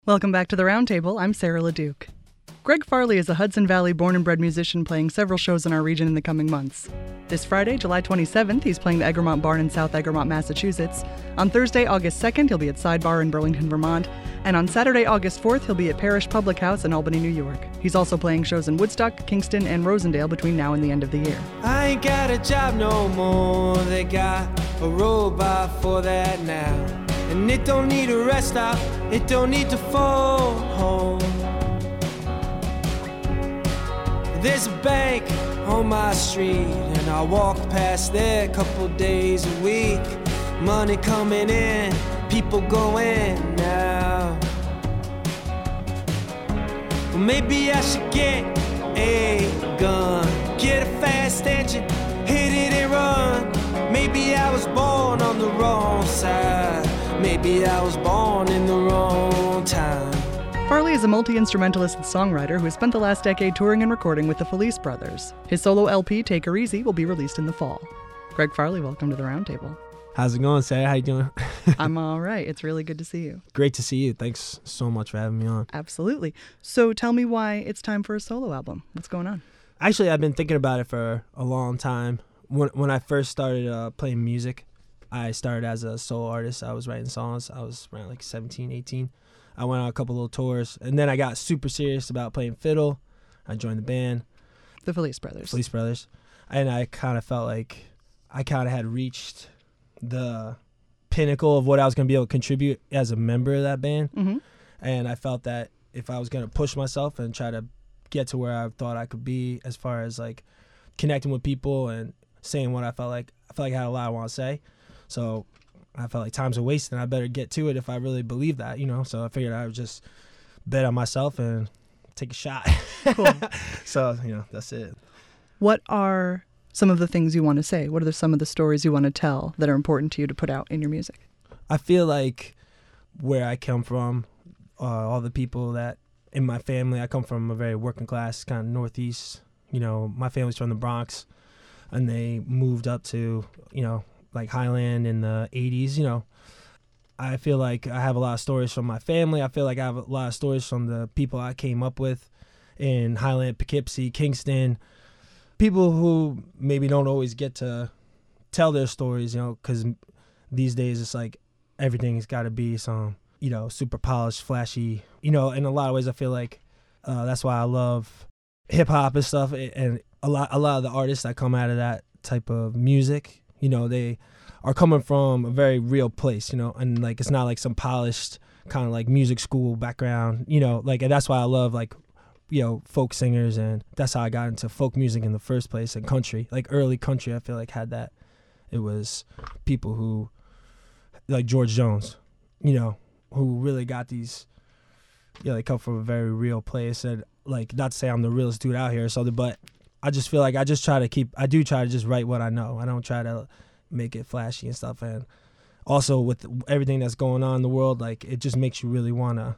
Welcome back to the Roundtable. I'm Sarah LeDuc. Greg Farley is a Hudson Valley born and bred musician playing several shows in our region in the coming months. This Friday, July 27th, he's playing the Egremont Barn in South Egremont, Massachusetts. On Thursday, August 2nd, he'll be at Sidebar in Burlington, Vermont. And on Saturday, August 4th, he'll be at Parish Public House in Albany, New York. He's also playing shows in Woodstock, Kingston, and Rosendale between now and the end of the year. I ain't got a job no more. They got a robot for that now. And it don't need a rest stop, it don't need to phone home. There's a bank on my street, and I walk past there a couple days a week. Money coming in, people going out. Well, maybe I should get a gun, get a fast engine, hit it and run. Maybe I was born on the wrong side. Maybe I was born in the wrong time. Farley is a multi-instrumentalist and songwriter who has spent the last decade touring and recording with the Felice Brothers. His solo LP, Take Her Easy, will be released in the fall. Greg Farley, welcome to the Roundtable. How's it going, Sarah? How you doing? I'm all right. It's really good to see you. Great to see you. Thanks so much for having me on. Absolutely. So tell me why it's time for a solo album. What's going on? Actually, I've been thinking about it for a long time. When I first started playing music, I started as a solo artist. I was writing songs. I was around like 17, 18. I went on a couple little tours, and then I got super serious about playing fiddle. I joined the band. The Felice Brothers. Felice Brothers. And I kind of felt like I kind of had reached the pinnacle of what I was going to be able to contribute as a member of that band. Mm-hmm. And I felt that if I was going to push myself and try to get to where I thought I could be as far as like connecting with people and saying what I felt like I had a lot I want to say. So I felt like time's a waste, and I better get to it if I really believe that, you know. So I figured I would just bet on myself and take a shot. Cool. So, you know, that's it. What are some of the things you want to say? What are some of the stories you want to tell that are important to you to put out in your music? I feel like where I come from, all the people that in my family, I come from a very working class kind of Northeast. You know, my family's from the Bronx, and they moved up to, you know, like Highland in the 80s, you know. I feel like I have a lot of stories from my family. I feel like I have a lot of stories from the people I came up with in Highland, Poughkeepsie, Kingston. People who maybe don't always get to tell their stories, you know, because these days it's like everything's got to be some, you know, super polished, flashy. You know, in a lot of ways I feel like that's why I love hip-hop and stuff. And a lot of the artists that come out of that type of music, you know, they are coming from a very real place, you know, and like it's not like some polished kind of like music school background, you know, like, and that's why I love like, you know, folk singers, and that's how I got into folk music in the first place, and country, like early country, I feel like had that. It was people who, like George Jones, you know, who really got these, you know, they come from a very real place, and like, not to say I'm the realest dude out here or something, but I just feel like I do try to just write what I know. I don't try to make it flashy and stuff. And also with everything that's going on in the world, like, it just makes you really want to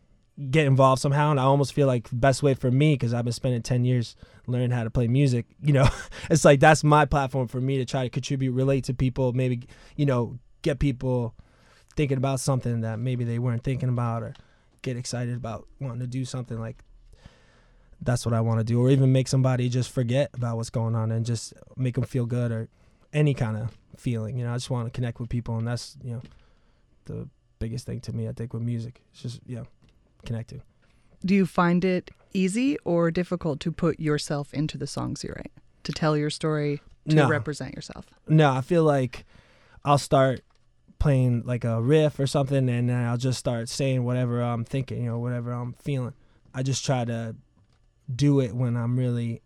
get involved somehow. And I almost feel like the best way for me, because I've been spending 10 years learning how to play music, you know, it's like that's my platform for me to try to contribute, relate to people, maybe, you know, get people thinking about something that maybe they weren't thinking about, or get excited about wanting to do something. Like, that's what I want to do, or even make somebody just forget about what's going on and just make them feel good, or any kind of feeling. You know, I just want to connect with people, and that's, you know, the biggest thing to me, I think, with music. It's just, you know, connecting. Do you find it easy or difficult to put yourself into the songs you write, to tell your story, to represent yourself? No, I feel like I'll start playing like a riff or something, and then I'll just start saying whatever I'm thinking, you know, whatever I'm feeling. I just try to do it when I'm really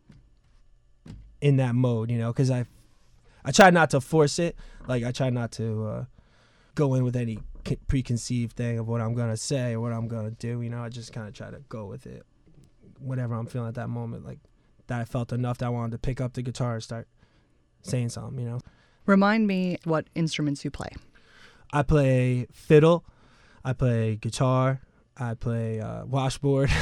in that mode, you know, because I try not to force it. Like, I try not to go in with any preconceived thing of what I'm going to say or what I'm going to do, you know. I just kind of try to go with it, whatever I'm feeling at that moment, like that I felt enough that I wanted to pick up the guitar and start saying something, you know. Remind me what instruments you play. I play fiddle, I play guitar, I play washboard.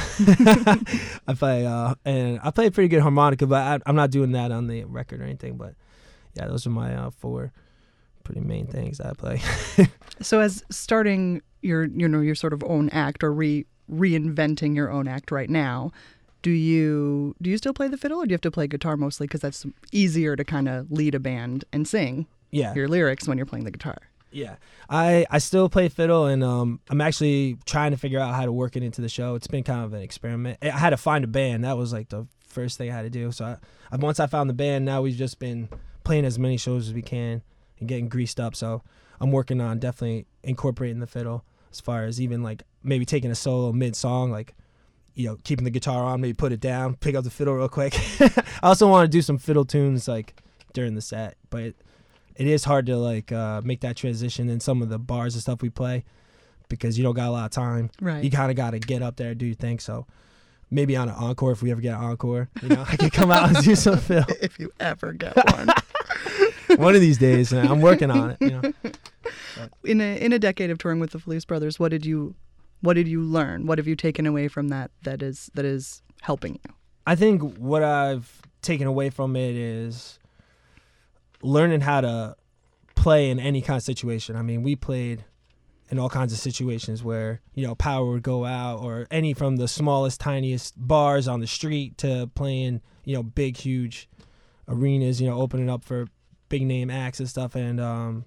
I play and I play a pretty good harmonica, but I'm not doing that on the record or anything. But yeah, those are my 4 pretty main things that I play. So as starting your sort of own act or reinventing your own act right now, do you still play the fiddle, or do you have to play guitar mostly because that's easier to kind of lead a band and sing your lyrics when you're playing the guitar? Yeah, I still play fiddle, and I'm actually trying to figure out how to work it into the show. It's been kind of an experiment. I had to find a band. That was like the first thing I had to do. So once I found the band, now we've just been playing as many shows as we can and getting greased up. So I'm working on definitely incorporating the fiddle as far as even like maybe taking a solo mid-song, like, you know, keeping the guitar on, maybe put it down, pick up the fiddle real quick. I also want to do some fiddle tunes like during the set, but it is hard to like make that transition in some of the bars and stuff we play because you don't got a lot of time. Right. You kind of got to get up there and do your thing. So maybe on an encore, if we ever get an encore, you know, I can come out and do some fiddle. If you ever get one. One of these days, man. I'm working on it. You know. In a decade of touring with the Felice Brothers, what did you learn? What have you taken away from that is helping you? I think what I've taken away from it is learning how to play in any kind of situation. I mean, we played in all kinds of situations where, you know, power would go out, or any from the smallest, tiniest bars on the street to playing, you know, big, huge arenas, you know, opening up for big name acts and stuff. And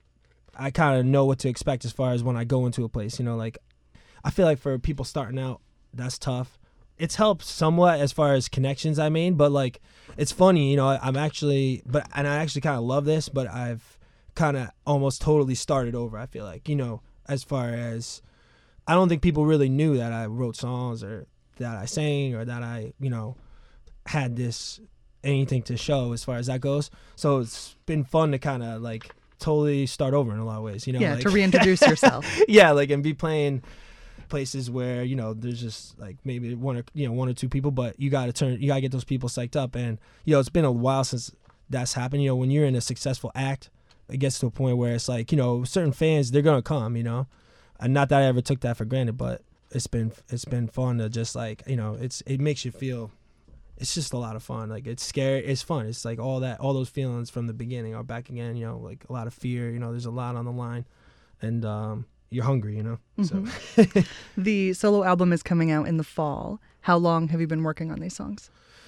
I kind of know what to expect as far as when I go into a place, you know, like I feel like for people starting out, that's tough. It's helped somewhat as far as connections I made, but like it's funny, you know, I actually kind of love this, but I've kind of almost totally started over. I feel like, you know, as far as I don't think people really knew that I wrote songs or that I sang or that I, you know, had anything to show as far as that goes. So it's been fun to kind of like totally start over in a lot of ways, you know. Yeah, like, to reintroduce yourself. Yeah, like, and be playing places where, you know, there's just like maybe one or two people, but you gotta get those people psyched up. And, you know, it's been a while since that's happened. You know, when you're in a successful act, it gets to a point where it's like, you know, certain fans, they're gonna come, you know. And not that I ever took that for granted, but it's been fun to just like, you know, it makes you feel, it's just a lot of fun. Like, it's scary, it's fun. It's like all those feelings from the beginning are back again, you know, like a lot of fear, you know, there's a lot on the line, and you're hungry, you know. Mm-hmm. So the solo album is coming out in the fall. How long have you been working on these songs?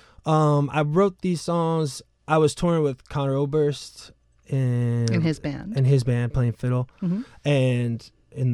I wrote these songs, I was touring with Connor Oberst in his band playing fiddle. Mm-hmm. And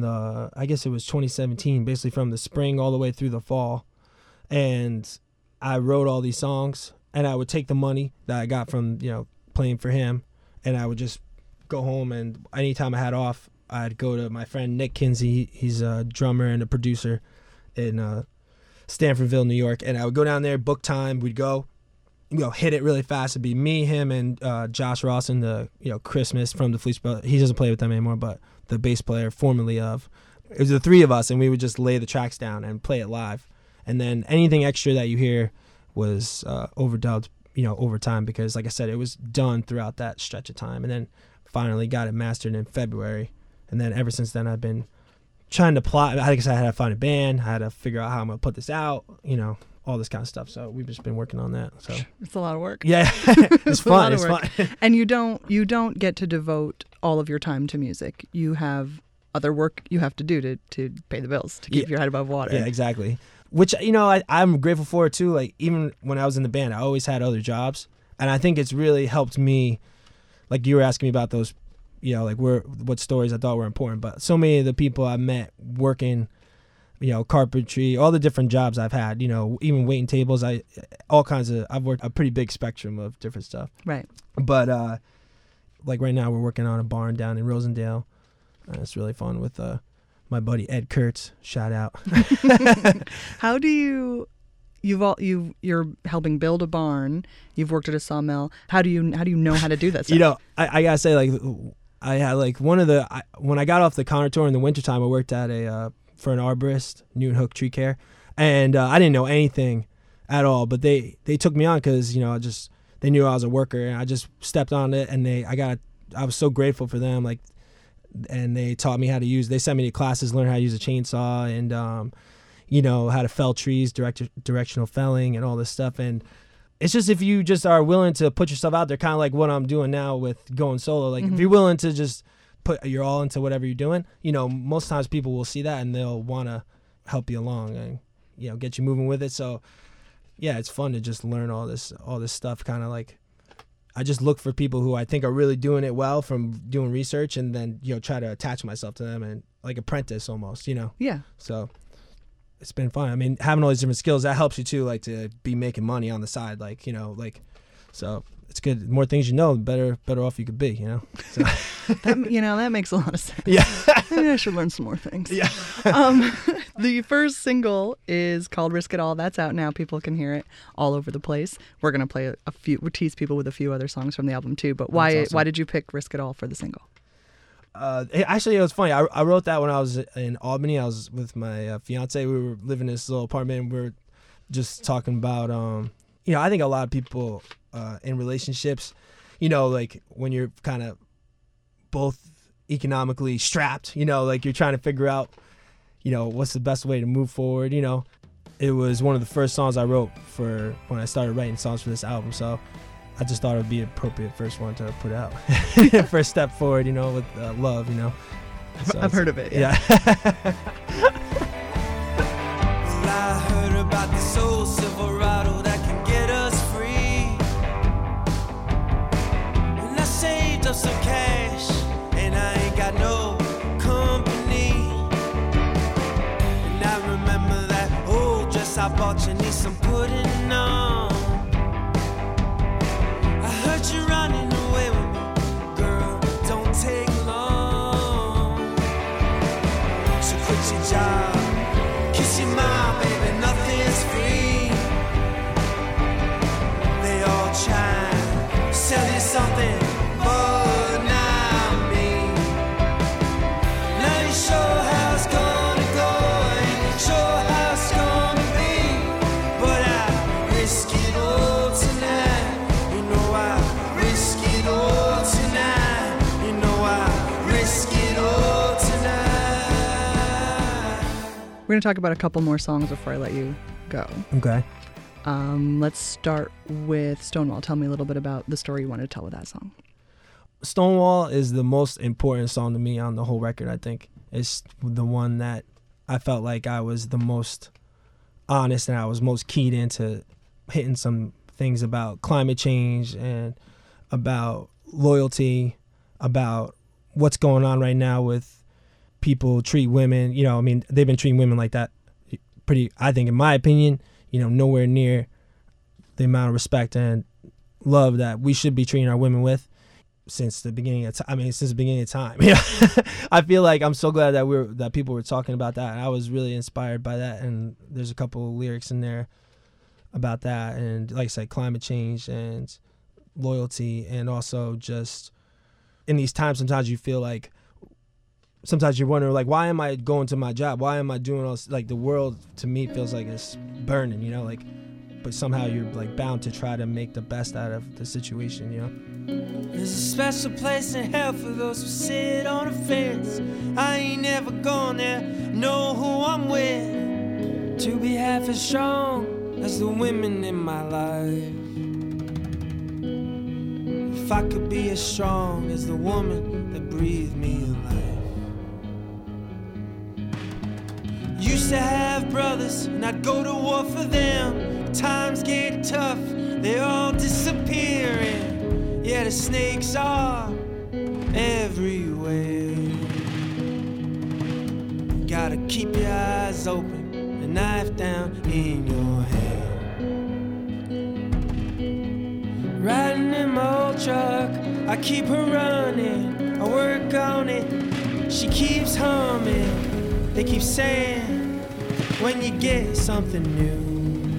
I guess it was 2017, basically from the spring all the way through the fall. And I wrote all these songs, and I would take the money that I got from, you know, playing for him, and I would just go home, and anytime I had off, I'd go to my friend Nick Kinsey. He's a drummer and a producer in Stanfordville, New York, and I would go down there, book time, we'd go, you know, hit it really fast. It'd be me, him, and Josh Rawson, the, you know, Christmas from the Felice Brothers. He doesn't play with them anymore, but the bass player formerly of. It was the three of us, and we would just lay the tracks down and play it live. And then anything extra that you hear was overdubbed, you know, over time, because, like I said, it was done throughout that stretch of time. And then finally got it mastered in February. And then ever since then, I've been trying to plot. I guess I had to find a band. I had to figure out how I'm going to put this out, you know, all this kind of stuff. So we've just been working on that. So it's a lot of work. Yeah, it's fun. It's fun. And you don't get to devote all of your time to music. You have other work you have to do to pay the bills, to keep your head above water. Yeah, exactly. Which, you know, I'm grateful for it too. Like, even when I was in the band, I always had other jobs, and I think it's really helped me. Like, you were asking me about those, you know, like what stories I thought were important, but so many of the people I met working, you know, carpentry, all the different jobs I've had, you know, even waiting tables, I've worked a pretty big spectrum of different stuff. Right. But like right now we're working on a barn down in Rosendale. It's really fun with my buddy Ed Kurtz. Shout out. How do you're helping build a barn, you've worked at a sawmill. How do you know how to do this? You know, I gotta say, like, I had like when I got off the Connor tour in the wintertime, I worked at for an arborist, Newton Hook Tree Care, and I didn't know anything at all, but they took me on because, you know, they knew I was a worker, and I just stepped on it, and I was so grateful for them, like, and they taught me how to they sent me to classes, learn how to use a chainsaw, and you know, how to fell trees, directional felling, and all this stuff. And it's just, if you just are willing to put yourself out there, kind of like what I'm doing now with going solo, like, if you're willing to just put your all into whatever you're doing, most times people will see that and they'll want to help you along and, get you moving with it. So, yeah, it's fun to just learn all this stuff. Kind of like, I just look for people who I think are really doing it well from doing research, and then, try to attach myself to them and like apprentice almost, Yeah. So it's been fun. I mean, having all these different skills, that helps you too, like to be making money on the side, so it's good. The more things better off you could be, So. That makes a lot of sense. Yeah. Maybe I should learn some more things. Yeah. The first single is called Risk It All. That's out now. People can hear it all over the place. We're going to play we tease people with a few other songs from the album too, but why did you pick Risk It All for the single? Actually, it was funny. I wrote that when I was in Albany. I was with my fiance. We were living in this little apartment. We were just talking about, I think a lot of people in relationships, like when you're kind of both economically strapped, like you're trying to figure out, what's the best way to move forward. It was one of the first songs I wrote for when I started writing songs for this album. So I just thought it would be an appropriate first one to put out. First step forward, with love, So I've heard of it. Yeah. I heard about this old Silverado that can get us free. And I saved up some cash, and I ain't got no company. And I remember that old dress I bought you, need some putting on. You running away with me, girl, don't take long. So quit your job, kiss your mom, baby, nothing's free. They all try to sell you something, but not me. Not even sure how it's gonna go, ain't sure how it's gonna be, but I risk it all tonight. We're going to talk about a couple more songs before I let you go. Okay. Let's start with Stonewall. Tell me a little bit about the story you wanted to tell with that song. Stonewall is the most important song to me on the whole record, I think. It's the one that I felt like I was the most honest and I was most keyed into hitting some things about climate change and about loyalty, about what's going on right now with people treat women, they've been treating women like that pretty, I think, in my opinion, nowhere near the amount of respect and love that we should be treating our women with since the beginning of time. I feel like I'm so glad that people were talking about that. I was really inspired by that, and there's a couple of lyrics in there about that, and like I said, climate change and loyalty, and also just in these times sometimes you feel like sometimes you're wondering, like, why am I going to my job? Why am I doing all this? Like, the world, to me, feels like it's burning, but somehow you're, like, bound to try to make the best out of the situation, There's a special place in hell for those who sit on a fence. I ain't never gone there, know who I'm with. To be half as strong as the women in my life. If I could be as strong as the woman that breathed me alive. Used to have brothers, and I'd go to war for them. Times get tough, they're all disappearing. Yeah, the snakes are everywhere. Gotta keep your eyes open, a knife down in your hand. Riding in my old truck, I keep her running, I work on it, she keeps humming. They keep saying, when you get something new.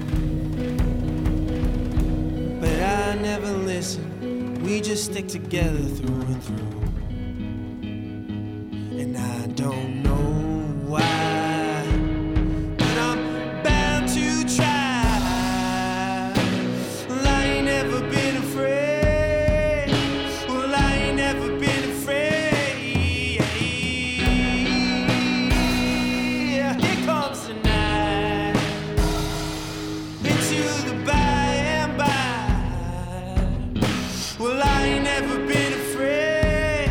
But I never listen, we just stick together through and through. And I don't know why, but I'm bound to try. Well, I ain't never been afraid. Well, I ain't never been afraid. Well, I ain't never been afraid.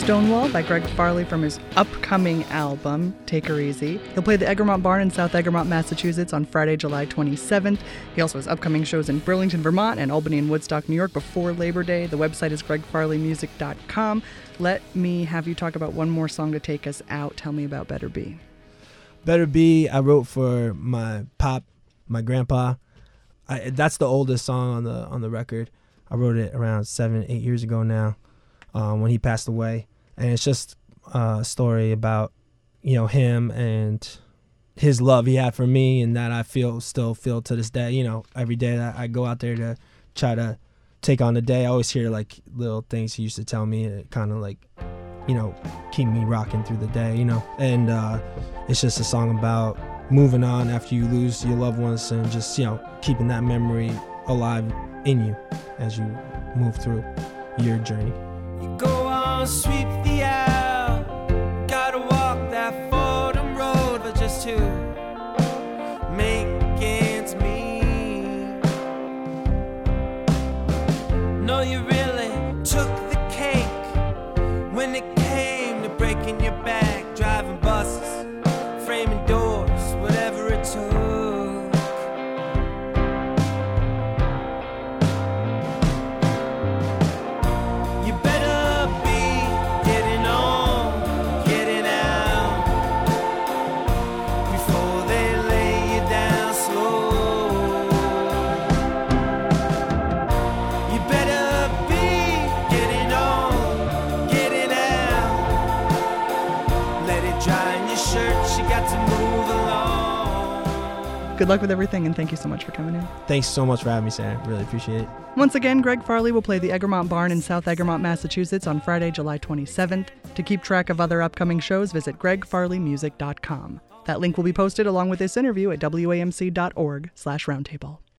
Stonewall by Greg Farley from his upcoming album, Take Her Easy. He'll play the Egremont Barn in South Egremont, Massachusetts on Friday, July 27th. He also has upcoming shows in Burlington, Vermont and Albany and Woodstock, New York before Labor Day. The website is gregfarleymusic.com. Let me have you talk about one more song to take us out. Tell me about Better Be. Better Be, I wrote for my pop, my grandpa. That's the oldest song on the record. I wrote it around 7-8 years ago now, when he passed away, and it's just a story about, you know, him and his love he had for me, and that I still feel to this day. You know, every day that I go out there to try to take on the day, I always hear like little things he used to tell me, and it kind of like, you know, keep me rocking through the day, you know. And it's just a song about moving on after you lose your loved ones, and just, you know, keeping that memory alive in you as you move through your journey. You go on, sweep the aisle, gotta walk that Fordham road for just to make ends meet. No, you really took the cake when it came to breaking your back, driving buses, framing doors, whatever it took. Good luck with everything, and thank you so much for coming in. Thanks so much for having me, Sarah. Really appreciate it. Once again, Greg Farley will play the Egremont Barn in South Egremont, Massachusetts on Friday, July 27th. To keep track of other upcoming shows, visit gregfarleymusic.com. That link will be posted along with this interview at wamc.org/roundtable.